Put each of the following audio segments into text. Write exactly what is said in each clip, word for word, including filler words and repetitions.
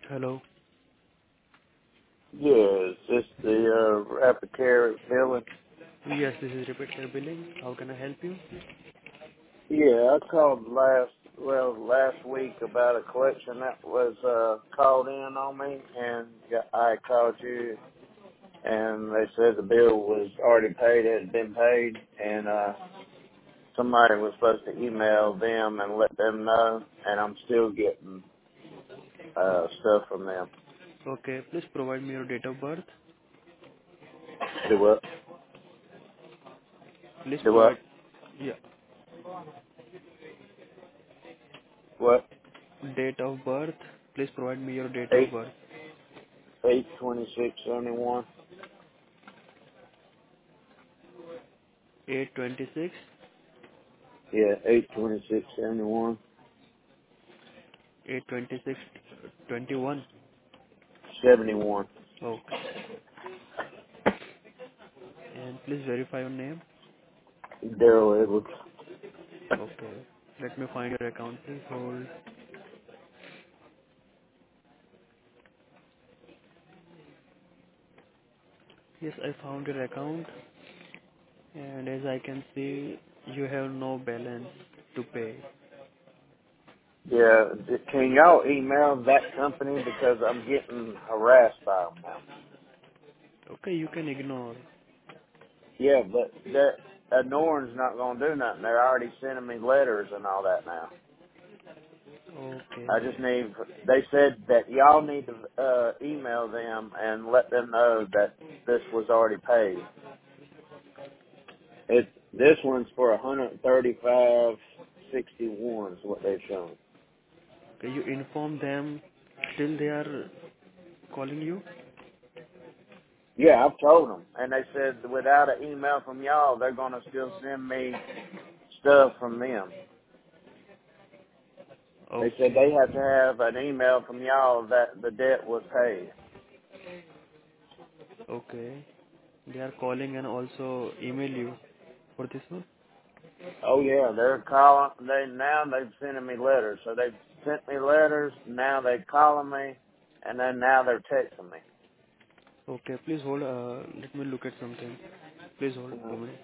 Hello. Yeah, is this the uh, Rapid Care Billing? Yes, this is repeat care billing. How can I help you? Yeah, I called last, well, last week about a collection that was uh, called in on me, and yeah, I called you, and they said the bill was already paid, it had been paid, and uh, somebody was supposed to email them and let them know, and I'm still getting uh, stuff from them. Okay, please provide me your date of birth. Do what? Please Do provide, what? yeah, What? date of birth. Please provide me your date of Eight, birth. eight twenty-six seventy-one. eight twenty-six, Yeah, eight twenty-six seventy-one. eight twenty-six, twenty-one. seventy-one. Okay. And please verify your name. Daryl Edwards. Okay. Let me find your account. Please hold. Yes, I found your account. And as I can see, you have no balance to pay. Yeah, d- can y'all email that company because I'm getting harassed by them now. Okay, you can ignore. Yeah, but that uh, Norton's not gonna do nothing. They're already sending me letters and all that now. I Okay. just need. They said that y'all need to uh, email them and let them know that this was already paid. It this one's for one hundred thirty-five sixty-one is what they've shown. Okay, you inform them. Still they are calling you? Yeah, I've told them, and they said without an email from y'all, they're gonna still send me stuff from them. They said Okay. they have to have an email from y'all that the debt was paid. Okay. They are calling and also email you for this one? Oh yeah, they're calling. They now they've sending me letters. So they've sent me letters. Now they're calling me, and then now they're texting me. Okay, please hold. Uh, let me look at something. Please hold Mhm. for me.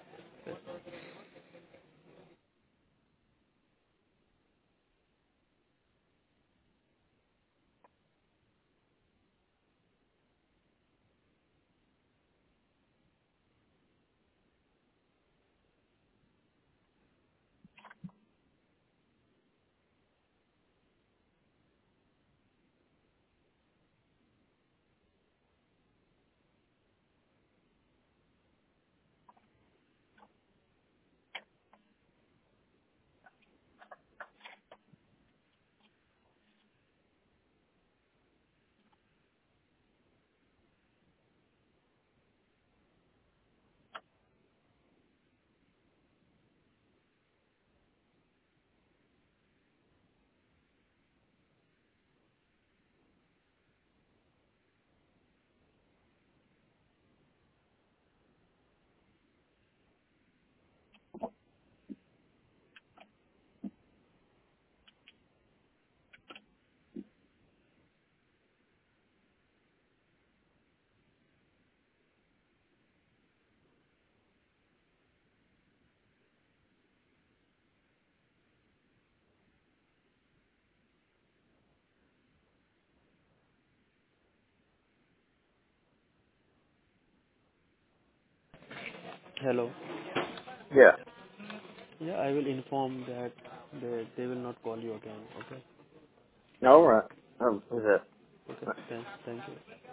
Hello. Yeah. Yeah, I will inform that they, they will not call you again. Okay. All right. Um, is that? Okay. Thanks. Thank you.